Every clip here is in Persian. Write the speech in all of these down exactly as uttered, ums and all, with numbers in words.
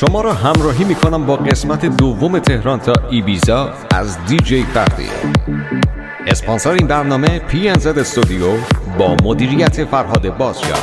شما را همراهی میکنم با قسمت دوم تهران تا ایبیزا از دی جی فردی. اسپانسر این برنامه پی ان زد استودیو با مدیریت فرهاد بازجان.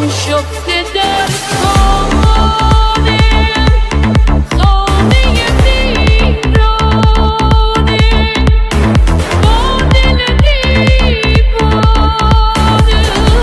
آشفته در خانه خانه ویرانه با دل دیوانه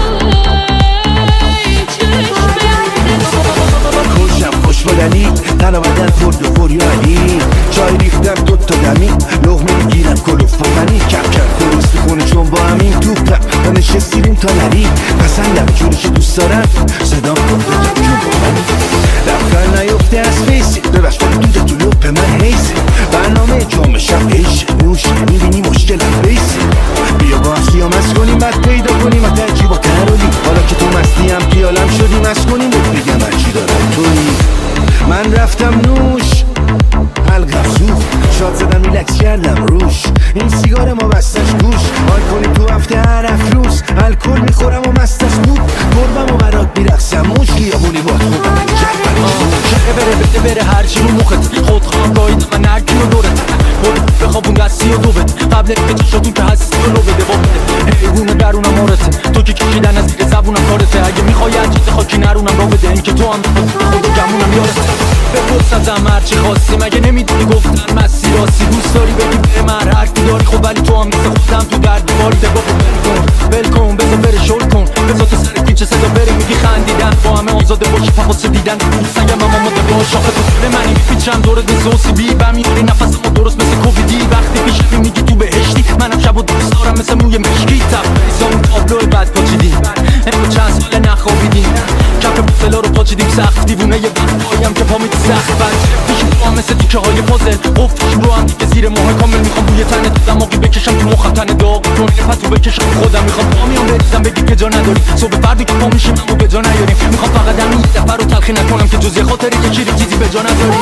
خوشم خوش بدنی تنها بدن خورد و خوریانی چای ریختم دوتا دمی لغمه میگیرم کلوف بزنی کم کم درست میکنه چون با همین توپم و نشستیریم تا نری پسندم جورش دوست دارم صدام کن بگم جون با منی لبخند نیفته از فیسی ببش ولی دوده تو لپ من حیسی برنامه جمعه شب حیشه نوشی میبینی مشکلم بیسی بیا با سیام از کنیم بعد پیدا کنیم و ترجیب و ترولیم حالا که تو مستیم پیالم شدیم از کنیم بود بگم من چی دارم توی من رفتم نوش حلقم سوخت شاد زدم ریلکس کردم روش این سیگار ما بستش گوش حال کنیم تو هفته هر افروز الکل میخورم و مستش بود گربم و برات میرقصم موش خیابونی باد خودم شقه بره بده بره هرچی رو مخت خود خواهم گاهیدم من نرکی و دورت بود بخوابون دستی و دوبت قبل که چشاتون که هستی و لو بده با بده حیوونه درونم مارته تو که کشیدن از زیر زبونم کارته اگه میخوای هر چیز خاکی نرونم را بده این که تو هم خود و گمونم یارته به پرس ازم هرچی خواستی مگه نمیدونی گفتن مسیر راستی دوست داری بگی به من حرفی داری خب ولی تو هم مثل خودم تو درد دیواری دگاه کن ول کن بذار بره شل کن بذار تو سر پیچه صدا بره میگی خندیدن با همه آزاده باشی فقط دیدن سنگم هم آماده با شاخه تو طول منی میپیچم دورت مثل اوسیبی و میاری نفسمو درست مثل کوویدی وقتی پیشمی میگی تو بهشتی منم شب و دوست دارم مثل موی مشکی تبریزامون تابلوی بد پاچیدیم امرو چند ساله نخوابیدیم کف بوتلا رو پاچیدیم سخت دیوونه یه برپایم که پا میدی سخت بچه پیش تو هم مثل تیکه های پازل افتیم رو هم دیگه زیر ماه کامل میخوام بوی تنه تو دماغی بکشم تو مخم تنه داغ کنه پتو بکشم خودم میخوام پا میام بریزم بگی که جا نداری صبح فردی که پا میشیم همو به جا نیاریم میخوام فقط همین یه دفعه رو تلخی نکنم که جز یه خاطری که چیزی چیزی به جا نداری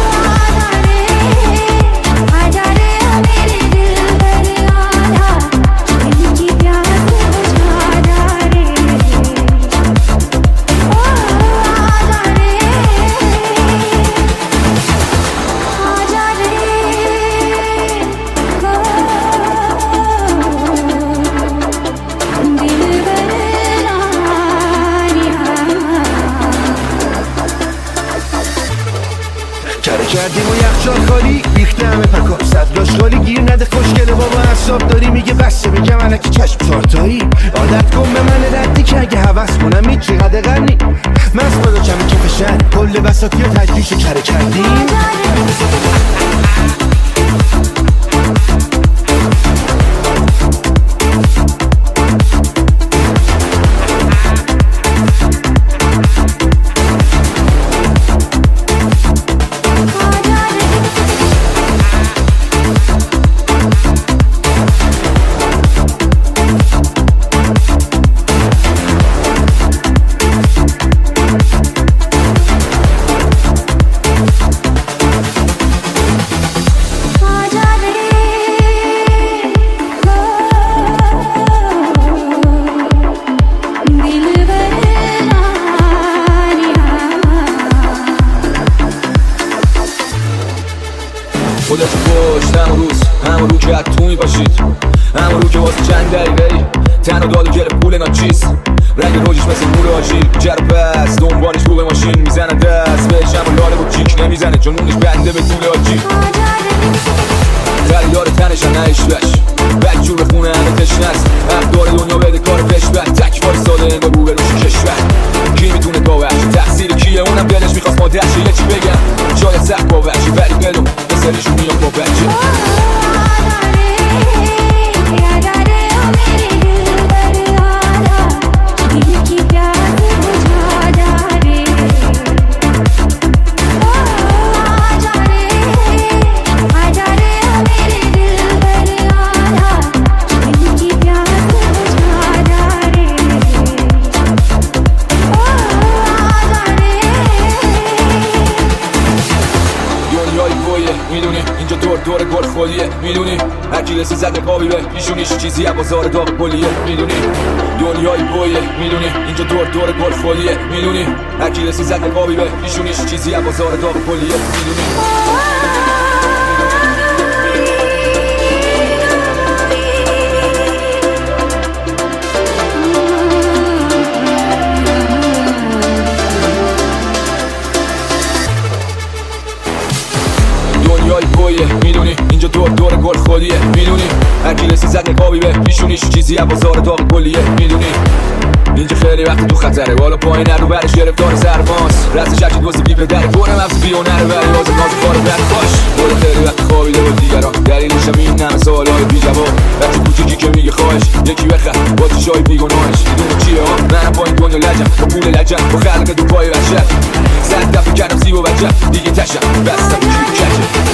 کردیم و یخچال خالی ریخته همه پکا صدراش خالی گیر نده خوشگله بابا حساب داری میگه بسته بگم علکی چشم چارتایی عادت کن به من ردی که اگه حوض کنم هیچ چقدر غنی من خدا کمی کف شهر کل بساطی و تجلیش کره کردیم خودت پشت همون روز همون رو که حتو میباشید همون رو که واسه چند دقیقه تنها داد و گرفت پول ناچیز رنگ روشش مثل نور آجیل جر پس دنبالش رو به ماشین میزنه دست بهش همون لاله و کیک نمیزنه چون اونش بنده به طول آجیل خریدار تنش هم نهشتش بک جور بخونه همه تشنست حق داره دنیا بده کار پشبت تک وایستاده انگار رو به روش کشور کی میتونه باورش تقصیر کیه اونم دلش میخواست مادرشه یه چی بگم شاید سخت باورشه ولی بدون بسرشون میام با بچه میدونی اینجا دور دور گل خالیه میدونی هرکی رسی زده قابی به پیشونیش چیزی بازار داغ کلیه میدونی دنیای بویه میدونی اینجا دور دور گل خالیه میدونی هرکی رسی زده قابی به پیشونیش چیزی بازار داغ کلیه میدونی آبی به پیشونیش چیزی از بازار داغ کلیه میدونی اینجا خیلی وقت تو خطره بالا پایین نرو برش گرفتار سرماست رست شکل واسه بی پدره کنه مفت بیونه رو بری واسه ناز کارو برد باش بالا خیلی وقت خوابیده با دیگران دلیلشم این همه سوالای بی جواب وقتی کوچیکی که میگه خواهش یکی بخر با چشای بیگناهش میدونه چیه ها منم با این دنیا لجم با پول لجم با خلق دو پای بچه صد دفعه کردم زیب و بچه دیگه تشم بستم جیب کچه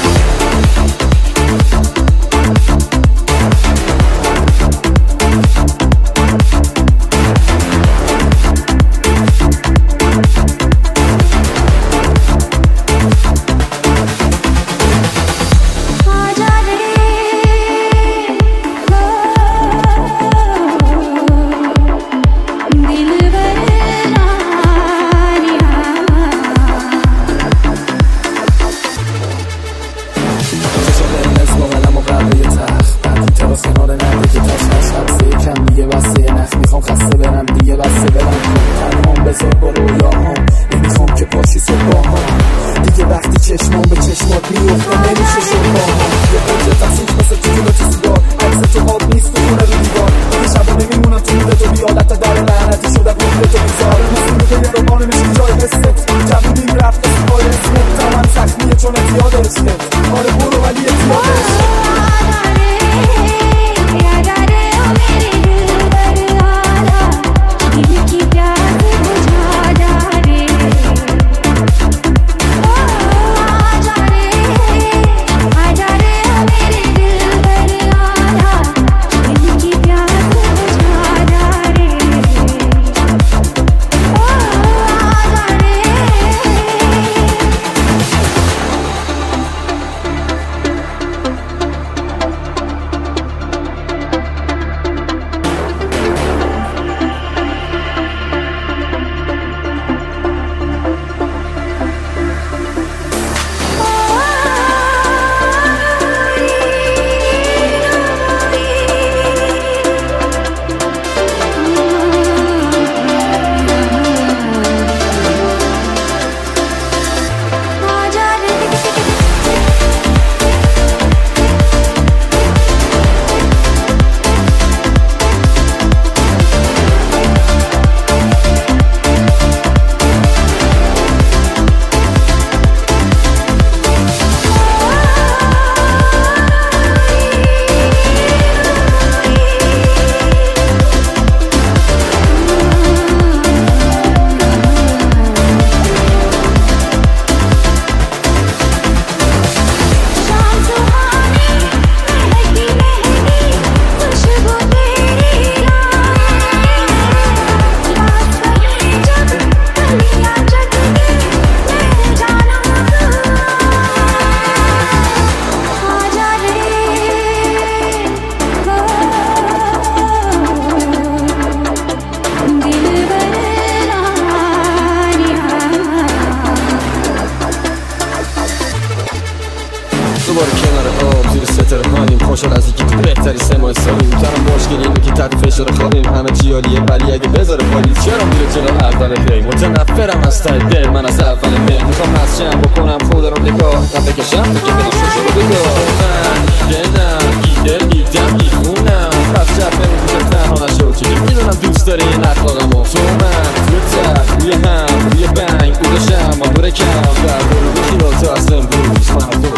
خوشحال از اینکه تو بهتری سه ماه سالی میتونم مشکل اینه که تحت فشار خوابیم همه چی عالیه ولی اگه بذاره پالیز چرا میره جلو اول دی متنفرم از ته دل من از اول دی میخوام نسشم بکنم خود رو نگاه نه بکشم تو که برم شوشو رو بگاه من دیدم ایده دیدم میخونم پس شب نمیدونم تنها نشو که میدونم دوست داری این اخلاقم و تو من روی تخت روی هم روی بنگ بودشم ما دوره کم در برو بکی رو تو از امروز من تو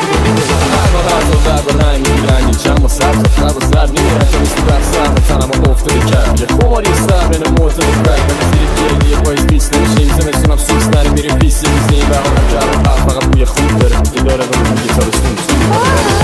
در با رنگ میگیرنی چند با سر تا لب و سر میگیرن تا نیستی بر سر به تنم ها افتاده کرد یه خماری سر بین موتر و برگ من زیر گیلی یه پایز بیست نمیشیم زمستونم سوس نریم میریم بیستی میزنیم به هم کرد فقط بوی خوب داره این داره به اون گیتارستون